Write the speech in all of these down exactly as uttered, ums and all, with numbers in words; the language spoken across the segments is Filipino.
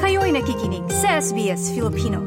Kayo'y nakikinig sa S B S Filipino.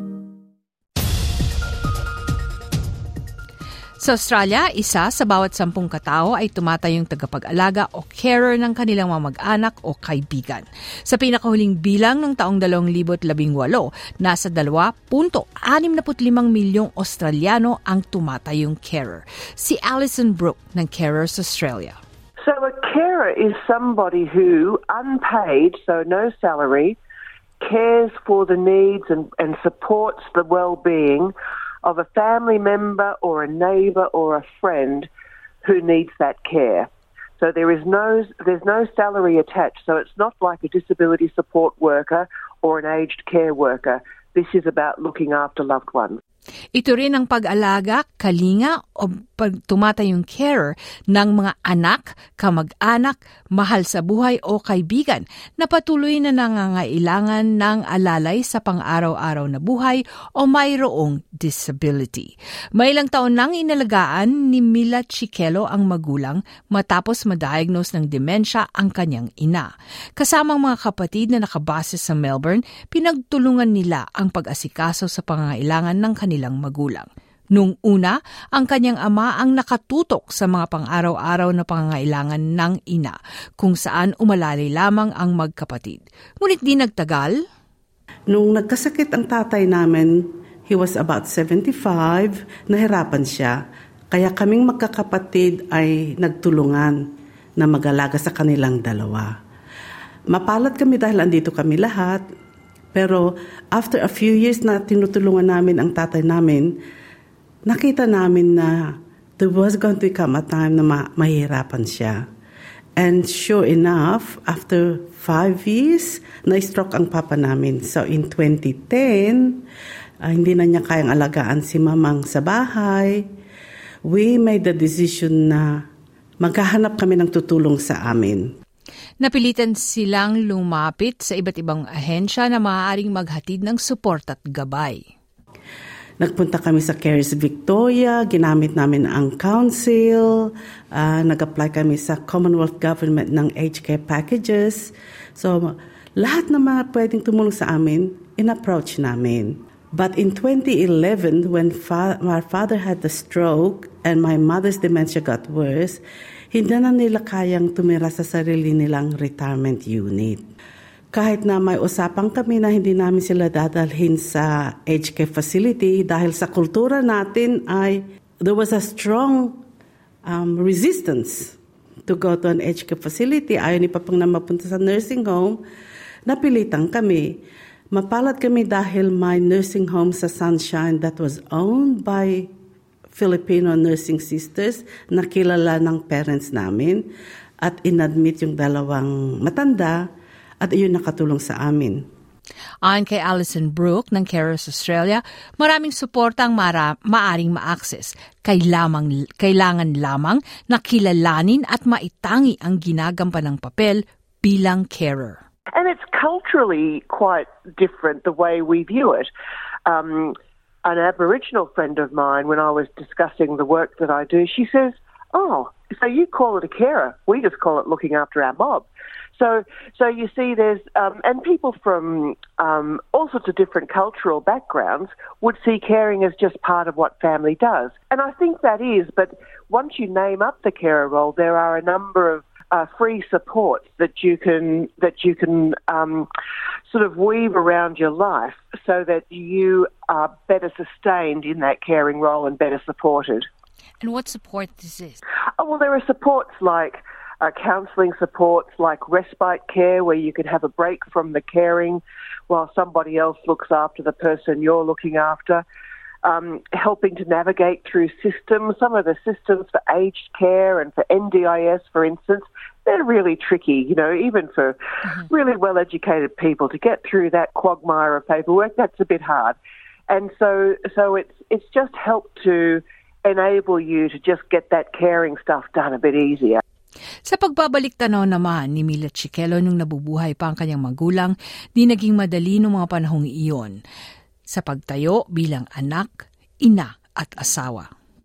Sa Australia, isa sa bawat sampung katao ay tumatayong tagapag-alaga o carer ng kanilang mga mag-anak o kaibigan. Sa pinakahuling bilang ng taong dalawang libo labing walo, nasa dalawa punto anim na limang milyong Australiano ang tumatayong carer. Si Alison Brooke ng Carers Australia. So a carer is somebody who, unpaid, so no salary, cares for the needs and, and supports the well-being of a family member or a neighbour or a friend who needs that care. So there is no there's no salary attached. So it's not like a disability support worker or an aged care worker. This is about looking after loved ones. Ito rin ang pag-alaga, kalinga o pagtumatayong carer ng mga anak, kamag-anak, mahal sa buhay o kaibigan na patuloy na nangangailangan ng alalay sa pang-araw-araw na buhay o mayroong disability. May ilang taon nang inalagaan ni Mila Chiquelo ang magulang matapos ma-diagnose ng demensya ang kanyang ina. Kasamang mga kapatid na nakabase sa Melbourne, pinagtulungan nila ang pag-asikaso sa pangangailangan ng kanilang magulang. Nung una, ang kanyang ama ang nakatutok sa mga pang-araw-araw na pangangailangan ng ina, kung saan umalalay lamang ang magkapatid. Ngunit di nagtagal. Nung nagkasakit ang tatay namin, he was about seventy-five, nahirapan siya. Kaya kaming magkakapatid ay nagtulungan na mag-alaga sa kanilang dalawa. Mapalad kami dahil andito kami lahat. Pero after a few years na tinutulungan namin ang tatay namin, nakita namin na there was going to come a time na ma- mahirapan siya. And sure enough, after five years, na-stroke ang papa namin. So in twenty ten, uh, hindi na niya kayang alagaan si mamang sa bahay. We made the decision na maghahanap kami ng tutulong sa amin. Napilitan silang lumapit sa iba't ibang ahensya na maaaring maghatid ng support at gabay. Nagpunta kami sa Carers Victoria, ginamit namin ang council, uh, nag-apply kami sa Commonwealth Government ng aged care packages. So, lahat na mga pwedeng tumulong sa amin, in-approach namin. But in twenty eleven, when fa- my father had the stroke and my mother's dementia got worse, hindi na nila kayang tumira sa sarili nilang retirement unit. Kahit na may usapan kami na hindi namin sila dadalhin sa aged care facility dahil sa kultura natin ay there was a strong um, resistance to go to an aged care facility. Ayaw ni Papang na mapunta sa nursing home. Napilitan kami. Mapalad kami dahil may nursing home sa Sunshine that was owned by Filipino nursing sisters na kilala ng parents namin at inadmit yung dalawang matanda at iyon nakatulong sa amin. Ayon kay Alison Brooke ng Carers Australia, maraming suporta ang mara- maaring ma-access. Kailangan, kailangan lamang na kilalanin at maitangi ang ginagampan ng papel bilang carer. And it's culturally quite different the way we view it. Um, An Aboriginal friend of mine, when I was discussing the work that I do, she says, oh, so you call it a carer. We just call it looking after our mob. So so you see there's, um, and people from um, all sorts of different cultural backgrounds would see caring as just part of what family does. And I think that is, but once you name up the carer role, there are a number of Uh, free support that you can that you can um, sort of weave around your life so that you are better sustained in that caring role and better supported. And what support this is? Oh, well, there are supports like uh, counselling supports, like respite care, where you can have a break from the caring while somebody else looks after the person you're looking after. Um, helping to navigate through systems. Some of the systems for aged care and for N D I S, for instance, they're really tricky, you know, even for mm-hmm. really well-educated people to get through that quagmire of paperwork, that's a bit hard. And so so it's it's just helped to enable you to just get that caring stuff done a bit easier. Sa pagbabalik tanaw naman ni Mila Chiquelo nung nabubuhay pa ang kanyang magulang, di naging madali noong mga panahong iyon sa pagtayo bilang anak, ina at asawa.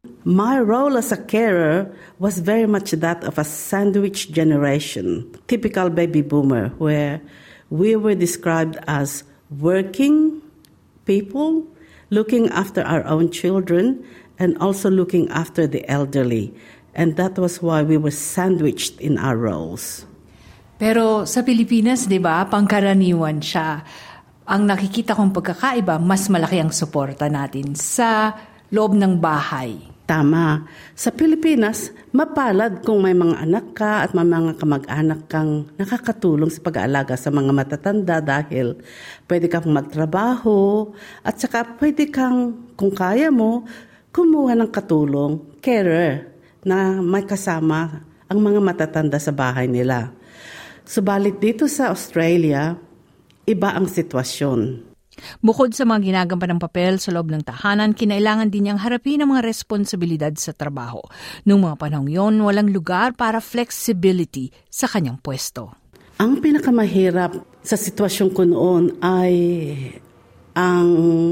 My role as a carer was very much that of a sandwich generation, typical baby boomer, where we were described as working people, looking after our own children, and also looking after the elderly. And that was why we were sandwiched in our roles. Pero sa Pilipinas, di ba, pangkaraniwan siya. Ang nakikita kong pagkakaiba, mas malaki ang suporta natin sa loob ng bahay. Tama. Sa Pilipinas, mapalad kung may mga anak ka at may mga kamag-anak kang nakakatulong sa pag-aalaga sa mga matatanda dahil pwede kang magtrabaho at saka pwede kang, kung kaya mo, kumuha ng katulong, carer, na may kasama ang mga matatanda sa bahay nila. Subalit dito sa Australia, iba ang sitwasyon. Bukod sa mga ginagampaang papel sa loob ng tahanan, kinailangan din niyang harapin ang mga responsibilidad sa trabaho. Noong mga panahong yon, walang lugar para flexibility sa kanyang pwesto. Ang pinakamahirap sa sitwasyon ko noon ay ang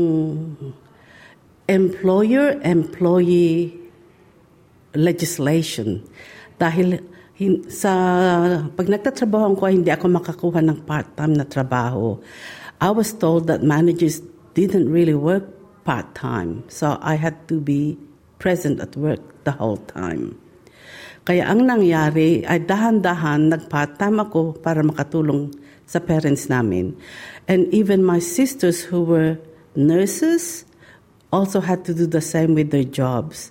employer-employee legislation. Dahil sa pag nagtatrabaho ko, hindi ako makakuha ng part-time na trabaho. I was told that managers didn't really work part-time. So I had to be present at work the whole time. Kaya ang nangyari ay dahan-dahan nag-part-time ako para makatulong sa parents namin. And even my sisters who were nurses also had to do the same with their jobs.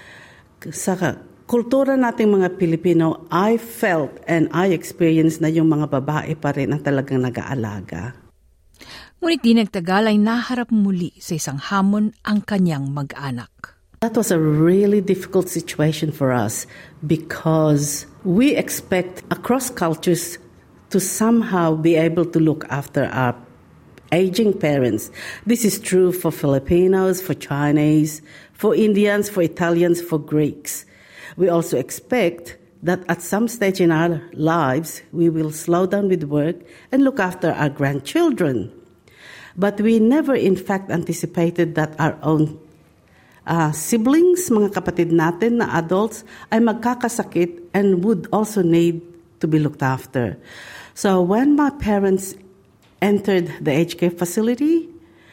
Sa kultura nating mga Pilipino, I felt and I experienced na yung mga babae pa rin ang talagang nag-aalaga. Ngunit di nagtagal ay naharap muli sa isang hamon ang kanyang mag-anak. That was a really difficult situation for us because we expect across cultures to somehow be able to look after our aging parents. This is true for Filipinos, for Chinese, for Indians, for Italians, for Greeks. We also expect that at some stage in our lives, we will slow down with work and look after our grandchildren. But we never, in fact, anticipated that our own uh, siblings, mga kapatid natin na adults, ay magkakasakit and would also need to be looked after. So when my parents entered the aged care facility,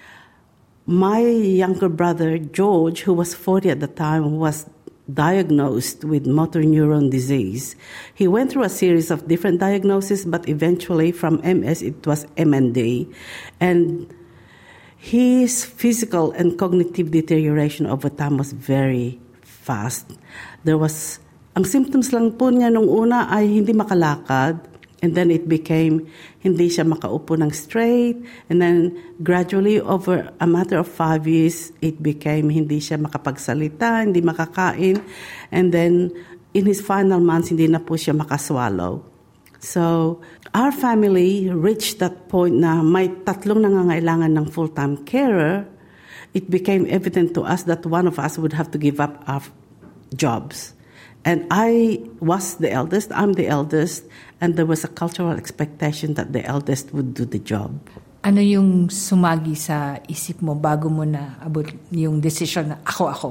my younger brother, George, who was forty at the time, was diagnosed with motor neuron disease. He went through a series of different diagnoses, but eventually from M S it was M N D. And his physical and cognitive deterioration over time was very fast. There was, ang symptoms lang po niya nung una ay hindi makalakad, and then it became hindi siya makaupo ng straight, and then gradually over a matter of five years, it became hindi siya makapagsalita, hindi makakain, and then in his final months, hindi na po siya makaswallow. So our family reached that point na may tatlong nangangailangan ng full-time carer. It became evident to us that one of us would have to give up our jobs. And I was the eldest, I'm the eldest, and there was a cultural expectation that the eldest would do the job. Ano yung sumagi sa isip mo bago mo na abot yung decision na ako-ako?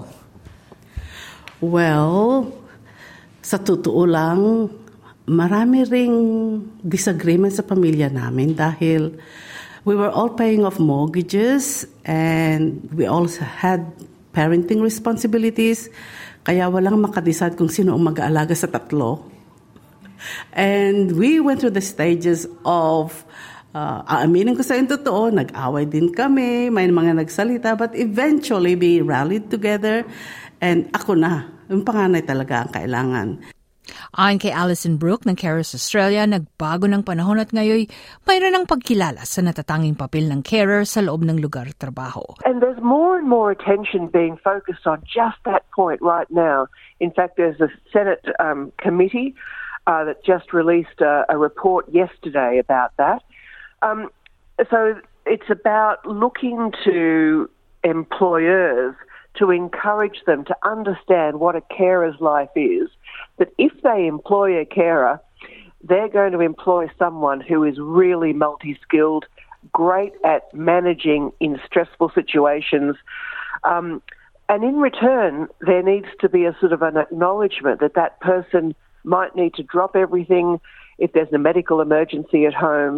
Well, sa totoo lang, marami ring disagreement sa pamilya namin dahil we were all paying off mortgages and we also had parenting responsibilities. Kaya walang makadecide kung sino ang mag-aalaga sa tatlo. And we went through the stages of, uh, aaminin ko sa yung totoo, nag-away din kami, may mga nagsalita, but eventually we rallied together, and ako na, yung panganay talaga ang kailangan. Ayon kay Alison Brooke ng Carers Australia, nagbago ng panahon at ngayon mayroon ng pagkilala sa natatanging papel ng carer sa loob ng lugar trabaho. And there's more and more attention being focused on just that point right now. In fact, there's a Senate um, committee uh, that just released a, a report yesterday about that. Um, so it's about looking to employers to encourage them to understand what a carer's life is, that if they employ a carer, they're going to employ someone who is really multi-skilled, great at managing in stressful situations. Um, and in return, there needs to be a sort of an acknowledgement that that person might need to drop everything if there's a medical emergency at home,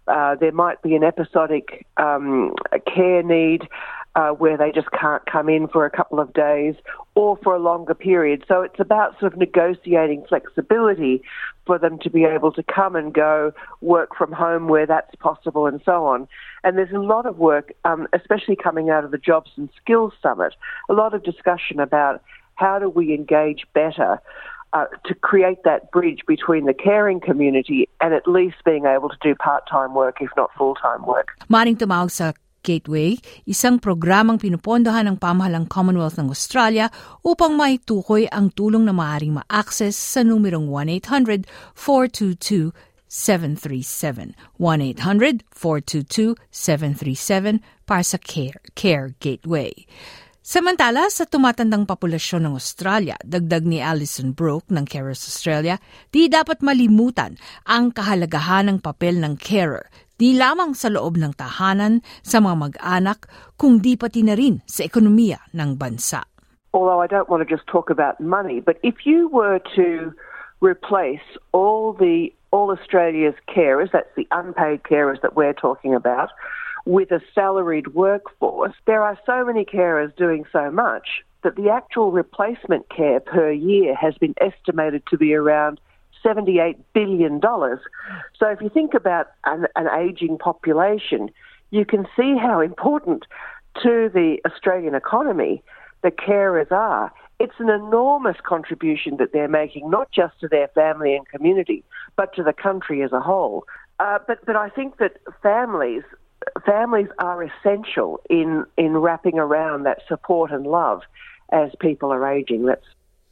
Uh, there might be an episodic um, care need uh, where they just can't come in for a couple of days or for a longer period. So it's about sort of negotiating flexibility for them to be able to come and go, work from home where that's possible and so on. And there's a lot of work, um, especially coming out of the Jobs and Skills Summit, a lot of discussion about how do we engage better uh, to create that bridge between the caring community and at least being able to do part-time work, if not full-time work. Maring tumawag sa Gateway, isang programang pinupondohan ng pamahalang Commonwealth ng Australia upang maitukoy ang tulong na maaaring ma-access sa numerong one eight hundred four two two seven three seven. one eight hundred four two two seven three seven para sa Care, Care Gateway. Samantala, sa tumatandang populasyon ng Australia, dagdag ni Alison Brooke ng Carers Australia, di dapat malimutan ang kahalagahan ng papel ng carer, di lamang sa loob ng tahanan sa mga mag-anak, kundi pati na rin sa ekonomiya ng bansa. Although I don't want to just talk about money, but if you were to replace all the all Australia's carers, that's the unpaid carers that we're talking about, with a salaried workforce, there are so many carers doing so much that the actual replacement care per year has been estimated to be around seventy-eight billion dollars. So if you think about an, an ageing population, you can see how important to the Australian economy the carers are. It's an enormous contribution that they're making, not just to their family and community, but to the country as a whole. Uh, but, but I think that families families are essential in, in wrapping around that support and love as people are aging. That's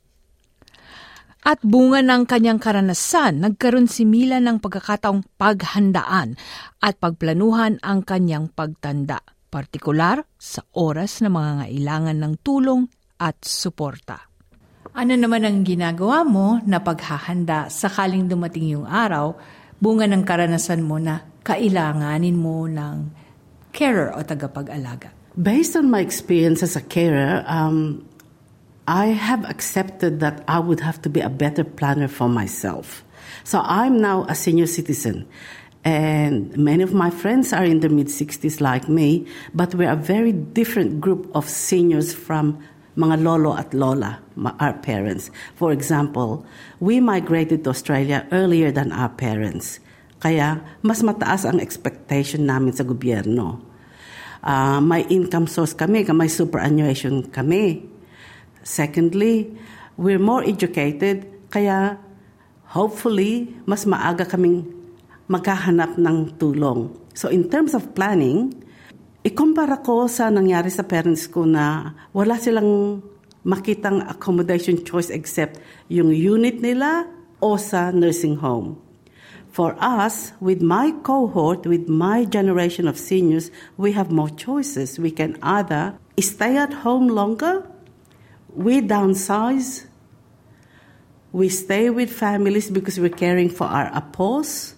At bunga ng kanyang karanasan, nagkaroon si Mila ng pagkakataong paghandaan at pagplanuhan ang kanyang pagtanda, partikular sa oras na mga ngailangan ng tulong at suporta. Ano naman ang ginagawa mo na paghahanda sakaling dumating yung araw, bunga ng karanasan mo na kailanganin mo ng carer o tagapag-alaga? Based on my experience as a carer, um, I have accepted that I would have to be a better planner for myself. So I'm now a senior citizen, and many of my friends are in their mid-sixties like me, but we're a very different group of seniors from mga lolo at lola, our parents. For example, we migrated to Australia earlier than our parents. Kaya mas mataas ang expectation namin sa gobyerno. Uh, may income source kami, may superannuation kami. Secondly, we're more educated, kaya hopefully mas maaga kaming maghahanap ng tulong. So in terms of planning, ikumpara ko sa nangyari sa parents ko na wala silang makitang accommodation choice except yung unit nila o sa nursing home. For us, with my cohort, with my generation of seniors, we have more choices. We can either stay at home longer, we downsize, we stay with families because we're caring for our apos,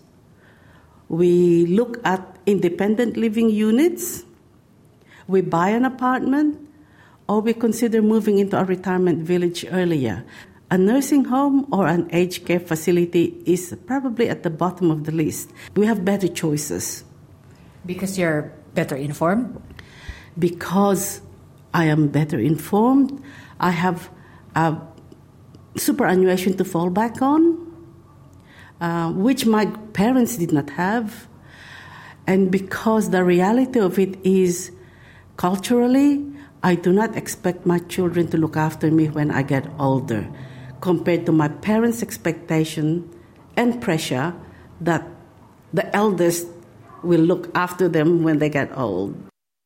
we look at independent living units, we buy an apartment, or we consider moving into a retirement village earlier. A nursing home or an aged care facility is probably at the bottom of the list. We have better choices. Because you're better informed? Because I am better informed. I have a superannuation to fall back on, uh, which my parents did not have. And because the reality of it is, culturally, I do not expect my children to look after me when I get older, compared to my parents' expectation and pressure that the eldest will look after them when they get old.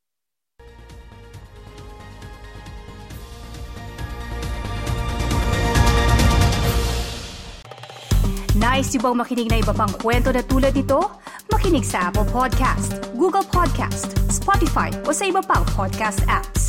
Nice yung bang makinig na iba pang kwento na tulad ito? Makinig sa Apple Podcast, Google Podcast, Spotify o sa iba pang podcast apps.